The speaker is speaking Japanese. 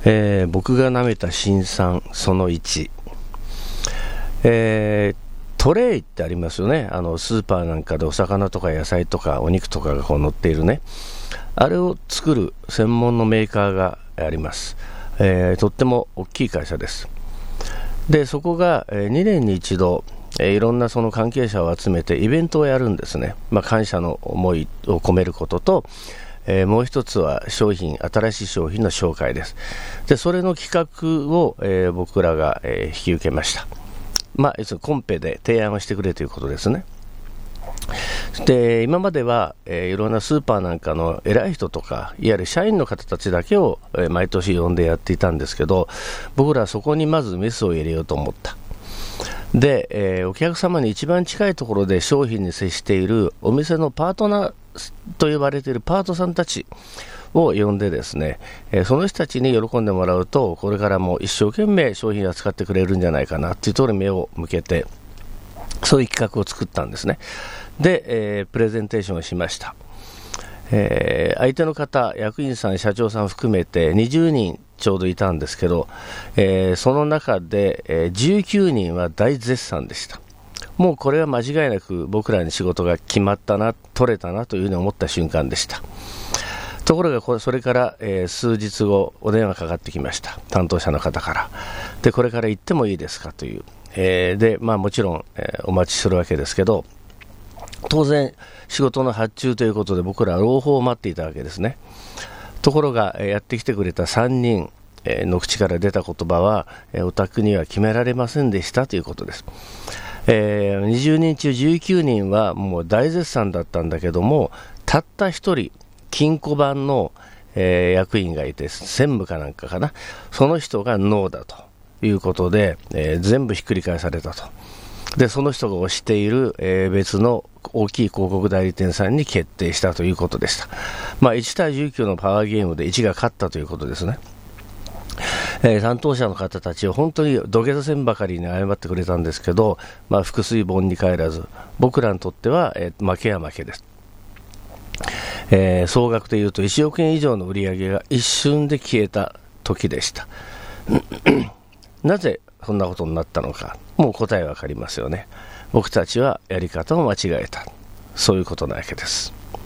僕が舐めた辛酸その1、トレイってありますよね。スーパーなんかでお魚とか野菜とかお肉とかがこう乗っているね、あれを作る専門のメーカーがあります。とっても大きい会社です。でそこが2年に一度いろんなその関係者を集めてイベントをやるんですね。感謝の思いを込めることと、もう一つは新しい商品の紹介です。でそれの企画を、僕らが、引き受けました。コンペで提案をしてくれということですね。で今までは、いろんなスーパーなんかの偉い人とかいわゆる社員の方たちだけを、毎年呼んでやっていたんですけど、僕らはそこにまずメスを入れようと思った。で、お客様に一番近いところで商品に接しているお店のパートナーと呼ばれているパートさんたちを呼んでですね、その人たちに喜んでもらうとこれからも一生懸命商品を扱ってくれるんじゃないかなというところに目を向けて、そういう企画を作ったんですね。で、プレゼンテーションをしました。相手の方、役員さん社長さん含めて20人ちょうどいたんですけど、その中で、19人は大絶賛でした。もうこれは間違いなく僕らに仕事が決まったな、取れたなというふうに思った瞬間でした。ところがそれから、数日後お電話かかってきました。担当者の方から。でこれから行ってもいいですかという、でもちろん、お待ちするわけですけど、当然仕事の発注ということで僕らは朗報を待っていたわけですね。ところが、やってきてくれた3人の口から出た言葉は、お宅には決められませんでしたということです。20人中19人はもう大絶賛だったんだけども、たった一人金庫番の、役員がいて、専務かなんかかな、その人がノーだということで、全部ひっくり返されたと。でその人が推している、別の大きい広告代理店さんに決定したということでした。1対19のパワーゲームで1が勝ったということですね。担当者の方たちは本当に土下座せんばかりに謝ってくれたんですけど、腹水盆に帰らず、僕らにとっては、負けは負けです。総額でいうと1億円以上の売り上げが一瞬で消えた時でしたなぜそんなことになったのか、もう答えわかりますよね。僕たちはやり方を間違えた、そういうことなわけです。